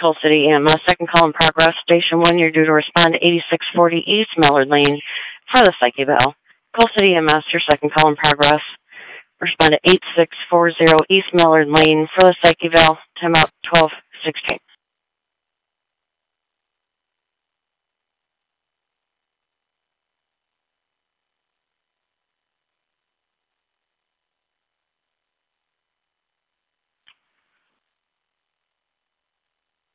Coal City EMS, second call in progress. Station 1, you're due to respond to 8640 East Mallard Lane for the psych eval. Coal City EMS, your second call in progress. Respond to 8640 East Mallard Lane for the psych eval. Time out 12:16.